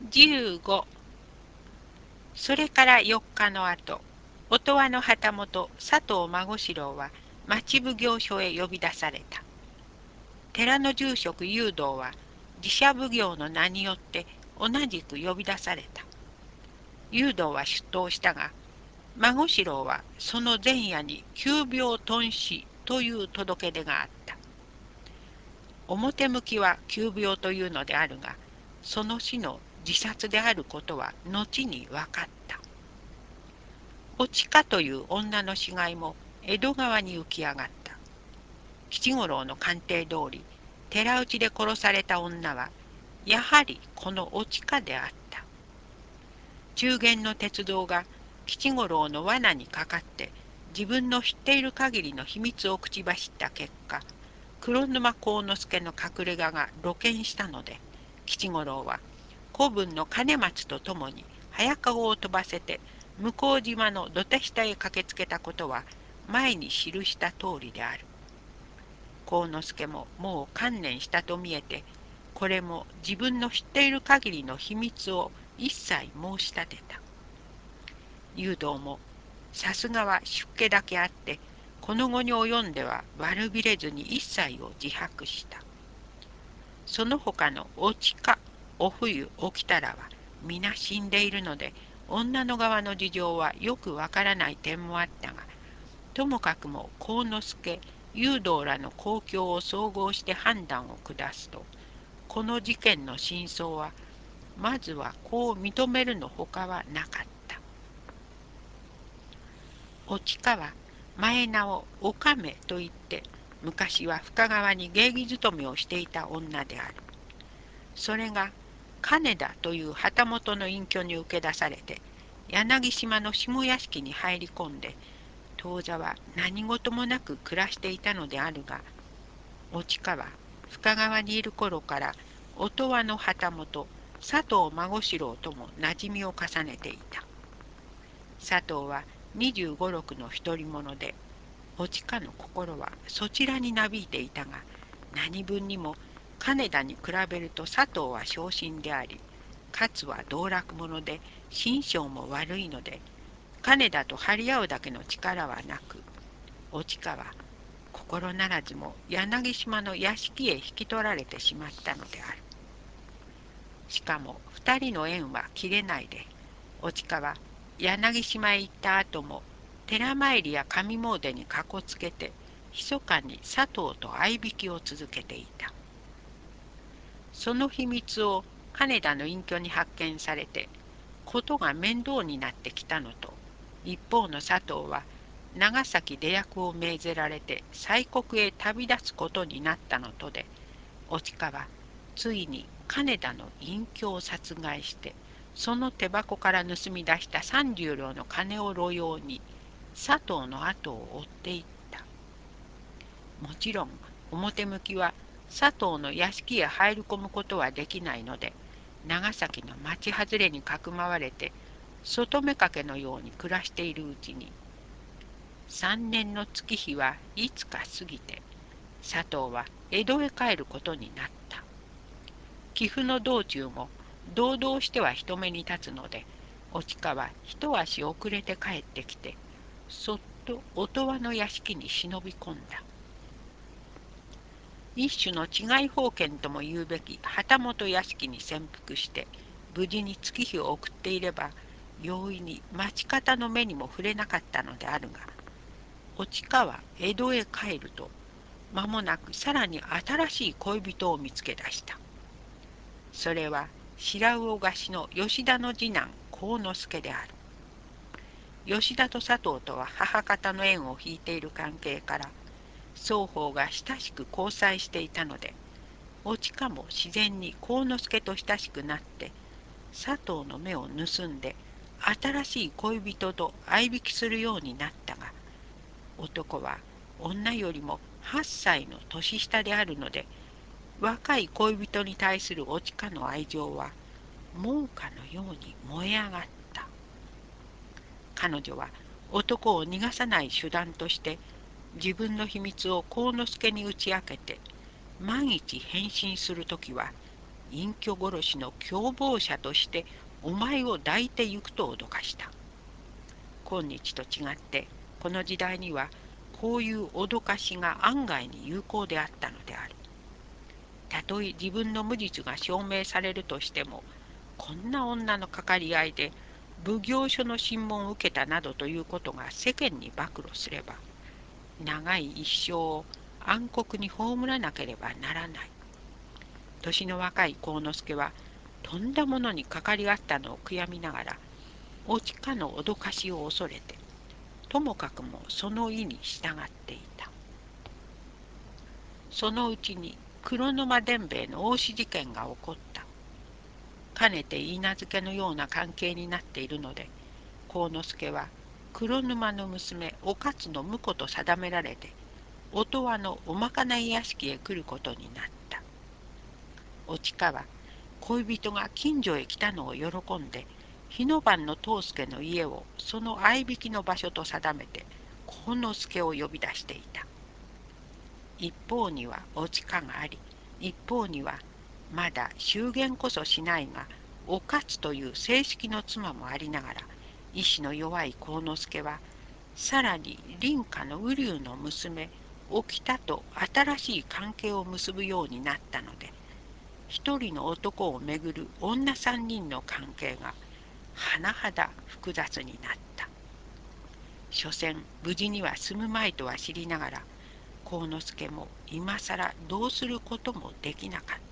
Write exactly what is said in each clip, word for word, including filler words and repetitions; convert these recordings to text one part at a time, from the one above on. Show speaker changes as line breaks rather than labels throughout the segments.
じゅうご。それからよっかのあと、音羽の旗本佐藤孫四郎は町奉行所へ呼び出された。寺の住職雄道は寺社奉行の名によって同じく呼び出された。雄道は出頭したが、孫四郎はその前夜に急病頓死という届け出があった。表向きは急病というのであるが、その死の自殺であることは後に分かった。おちかという女の死骸も江戸川に浮き上がった。吉五郎の鑑定通り、寺内で殺された女は、やはりこのおちかであった。中間の鉄道が吉五郎の罠にかかって、自分の知っている限りの秘密を口走った結果、黒沼幸之助の隠れ家が露見したので、吉五郎は子分の兼松と共に早籠を飛ばせて向島の土手下へ駆けつけたことは前に記した通りである。幸之助ももう観念したと見えて、これも自分の知っている限りの秘密を一切申し立てた。雄道もさすがは出家だけあって、この後に及んでは悪びれずに一切を自白した。その他のおちか、お冬、おきたらは皆死んでいるので、女の側の事情はよくわからない点もあったが、ともかくも幸之助、雄道らの公共を総合して判断を下すと、この事件の真相は、まずはこう認めるのほかはなかった。おちかは前名をおかめと言って、昔は深川に芸妓勤めをしていた女である。それが金田という旗本の隠居に受け出されて、柳島の下屋敷に入り込んで、当座は何事もなく暮らしていたのであるが、おちかは深川にいる頃から音羽の旗本佐藤孫四郎とも馴染みを重ねていた。佐藤は二十五六の独り者で、おちかの心はそちらになびいていたが、何分にも金田に比べると佐藤は小心であり、勝は道楽者で心性も悪いので、金田と張り合うだけの力はなく、おちかは心ならずも柳島の屋敷へ引き取られてしまったのである。しかも二人の縁は切れないで、おちかは柳島へ行った後も寺参りや神詣にかこつけて、密かに佐藤と相引きを続けていた。その秘密を金田の隠居に発見されて、ことが面倒になってきたのと、一方の佐藤は長崎出役を命ぜられて西国へ旅立つことになったのとで、おちかはついに金田の隠居を殺害して、その手箱から盗み出した三十両の金を路用に佐藤の後を追っていった。もちろん表向きは佐藤の屋敷へ入り込むことはできないので、長崎の町外れにかくまわれて外目かけのように暮らしているうちに、三年の月日はいつか過ぎて、佐藤は江戸へ帰ることになった。寄付の道中も堂々しては人目に立つので、おちかは一足遅れて帰ってきて、そっと音羽の屋敷に忍び込んだ。一種の違い封建とも言うべき旗本屋敷に潜伏して、無事に月日を送っていれば、容易に町方の目にも触れなかったのであるが、おちかは江戸へ帰ると、間もなくさらに新しい恋人を見つけ出した。それは白魚河岸の吉田の次男幸之助である。吉田と佐藤とは母方の縁を引いている関係から、双方が親しく交際していたので、おちかも自然に幸之助と親しくなって、佐藤の目を盗んで新しい恋人と相引きするようになったが、男は女よりもはっさいの年下であるので、若い恋人に対するおちかの愛情は猛火のように燃え上がった。彼女は男を逃がさない手段として、自分の秘密を幸之助に打ち明けて、万一変身するときは隠居殺しの共謀者としてお前を抱いてゆくと脅かした。今日と違ってこの時代にはこういう脅かしが案外に有効であったのである。たとえ自分の無実が証明されるとしても、こんな女のかかり合いで奉行所の審問を受けたなどということが世間に暴露すれば、長い一生を暗黒に葬らなければならない。年の若い幸之助はとんだものにかかり合ったのを悔やみながら、おちかの脅かしを恐れて、ともかくもその意に従っていた。そのうちに黒沼伝兵衛の大志事件が起こった。かねて許嫁のような関係になっているので、幸之助は黒沼の娘お勝の婿と定められて、音羽のおまかない屋敷へ来ることになった。おちかは恋人が近所へ来たのを喜んで、日の晩の藤助の家をその合いびきの場所と定めて幸之助を呼び出していた。一方にはおちかがあり、一方にはまだ祝言こそしないがお勝という正式の妻もありながら、意志の弱い幸之助はさらに林家の瓜生の娘沖田と新しい関係を結ぶようになったので、一人の男をめぐる女三人の関係が甚だ複雑になった。所詮無事には済むまいとは知りながら、幸之助も今さらどうすることもできなかった。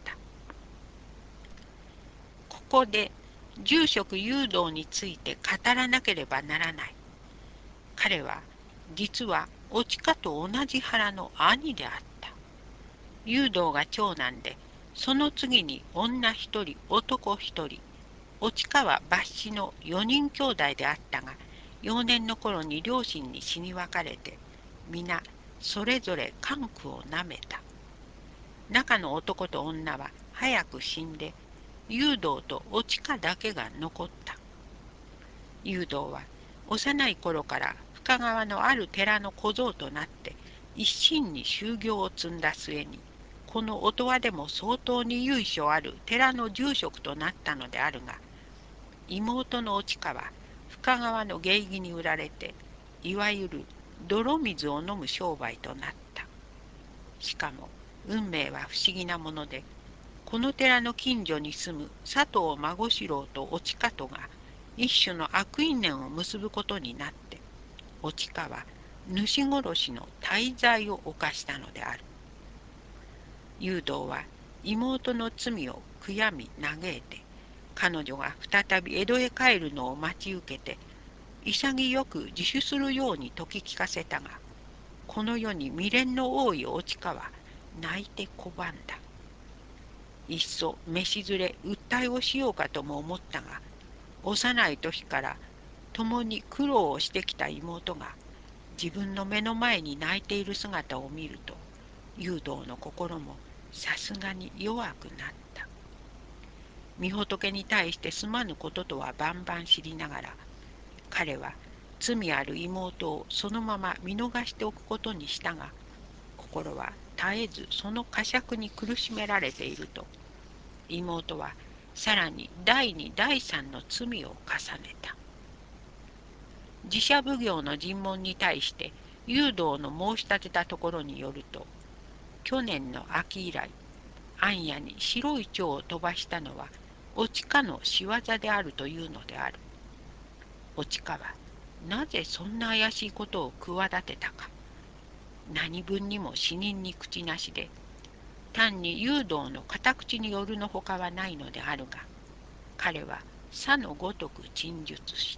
ここで住職誘導について語らなければならない。彼は実はおちかと同じ腹の兄であった。誘導が長男で、その次に女一人男一人、おちかは抜子の四人兄弟であったが、幼年の頃に両親に死に別れて、皆それぞれ官苦をなめた。中の男と女は早く死んで、誘導とおちかだけが残った。誘導は幼い頃から深川のある寺の小僧となって一心に修行を積んだ末に、この音羽でも相当に由緒ある寺の住職となったのであるが、妹のおちかは深川の芸妓に売られて、いわゆる泥水を飲む商売となった。しかも運命は不思議なもので、この寺の近所に住む佐藤孫四郎とおちかとが一種の悪因縁を結ぶことになって、おちかは主殺しの大罪を犯したのである。誘導は妹の罪を悔やみ嘆いて、彼女が再び江戸へ帰るのを待ち受けて、潔く自首するように説き聞かせたが、この世に未練の多いおちかは泣いて拒んだ。いっそ飯連れ訴えをしようかとも思ったが、幼い時から共に苦労をしてきた妹が自分の目の前に泣いている姿を見ると、誘導の心もさすがに弱くなった。御仏に対してすまぬこととは万々知りながら、彼は罪ある妹をそのまま見逃しておくことにしたが、心は絶えずその呵責に苦しめられていると、妹はさらに第二第三の罪を重ねた。寺社奉行の尋問に対して誘導の申し立てたところによると、去年の秋以来、暗夜に白い蝶を飛ばしたのはおちかの仕業であるというのである。おちかはなぜそんな怪しいことを企てたか、何分にも死人に口なしで、単に誘導の片口によるのほかはないのであるが、彼はさのごとく陳述した。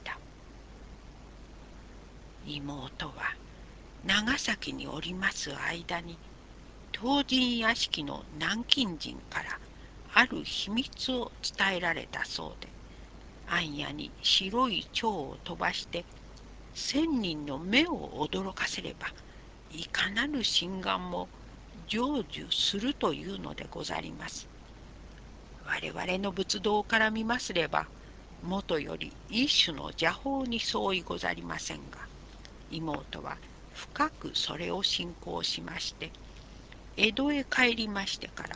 妹は長崎におります間に、東神屋敷の南京人からある秘密を伝えられたそうで、暗夜に白い蝶を飛ばして千人の目を驚かせれば、いかなる心願も成就するというのでござります。我々の仏道から見ますれば、もとより一種の邪法に相違ござりませんが、妹は深くそれを信仰しまして、江戸へ帰りましてから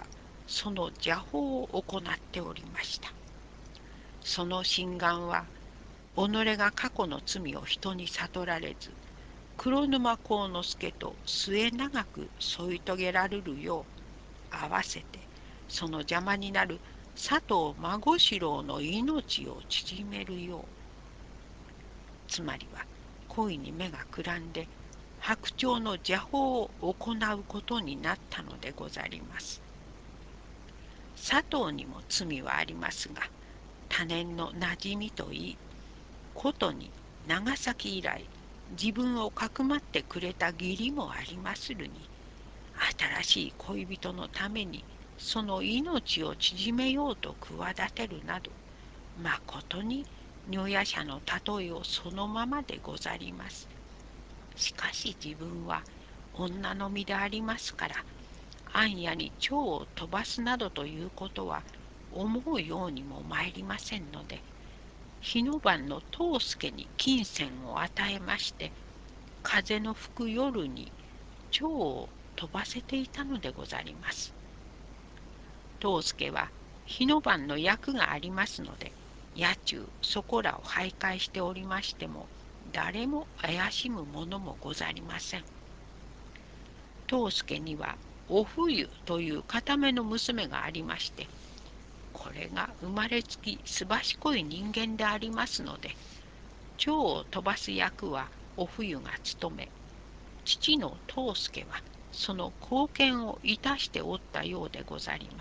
その邪法を行っておりました。その心眼は、己が過去の罪を人に悟られず、黒沼幸之助と末永く添い遂げられるよう合わせて、その邪魔になる佐藤孫四郎の命を縮めるよう、つまりは恋に目がくらんで白鳥の邪法を行うことになったのでござります。佐藤にも罪はありますが、他年のなじみといい、ことに長崎以来自分をかくまってくれた義理もありまするに、新しい恋人のためにその命を縮めようと企てるなど、まことに女夜叉の例えをそのままでござります。しかし自分は女の身でありますから、暗夜に蝶を飛ばすなどということは思うようにも参りませんので、日の晩の藤助に金銭を与えまして、風の吹く夜に蝶を飛ばせていたのでござります。藤助は日の晩の役がありますので、野中そこらを徘徊しておりましても、誰も怪しむものもござりません。藤助にはお冬という固めの娘がありまして、これが生まれつきすばしこい人間でありますので、蝶を飛ばす役はお冬が務め、父の藤助はその貢献をいたしておったようでござります。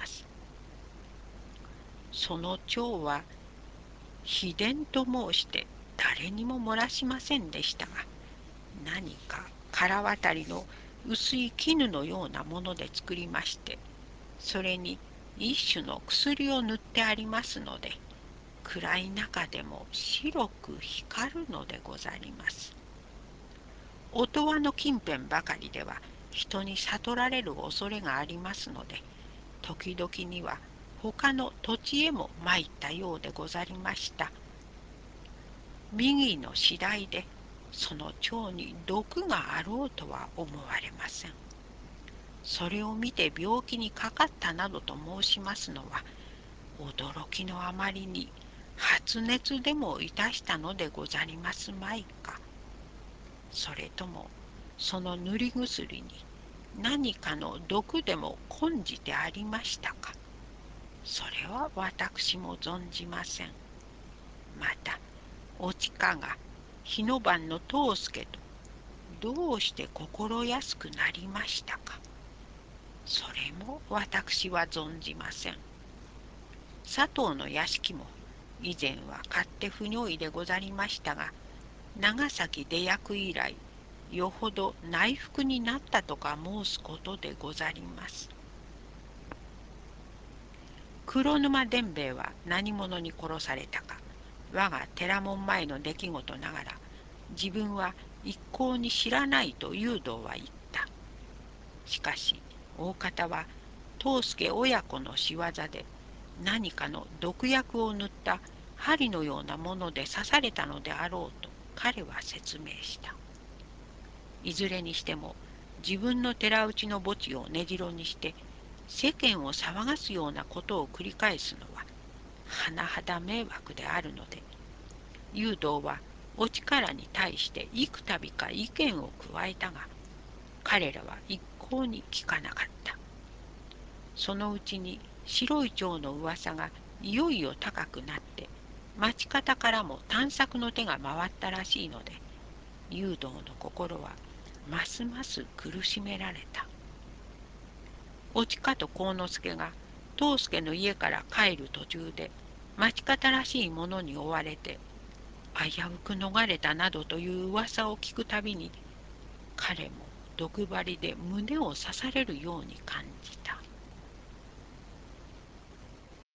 その蝶は秘伝と申して誰にも漏らしませんでしたが、何か腹渡りの薄い絹のようなもので作りまして、それに一種の薬を塗ってありますので、暗い中でも白く光るのでござります。音羽の近辺ばかりでは人に悟られる恐れがありますので、時々には他の土地へも参ったようでござりました。右の次第でその蝶に毒があろうとは思われません。それを見て病気にかかったなどと申しますのは、驚きのあまりに発熱でもいたしたのでござりますまいか。それともその塗り薬に何かの毒でも混じてありましたか。それは私も存じません。またおちかが日の晩の藤助とどうして心安くなりましたか。それも私は存じません。佐藤の屋敷も以前は勝手不如意でござりましたが、長崎出役以来よほど内服になったとか申すことでござります。黒沼伝兵衛は何者に殺されたか、我が寺門前の出来事ながら、自分は一向に知らないと誘導は言った。しかし大方は藤助親子の仕業で、何かの毒薬を塗った針のようなもので刺されたのであろうと彼は説明した。いずれにしても自分の寺内の墓地を根城にして世間を騒がすようなことを繰り返すのは甚だ迷惑であるので、誘導はお力に対して幾度か意見を加えたが、彼らは一向に聞かなかった。そのうちに白い蝶の噂がいよいよ高くなって、町方からも探索の手が回ったらしいので、誘導の心はますます苦しめられた。おちかと幸之助が藤助の家から帰る途中で町方らしいものに追われて危うく逃れたなどという噂を聞くたびに、彼も毒針で胸を刺されるように感じた。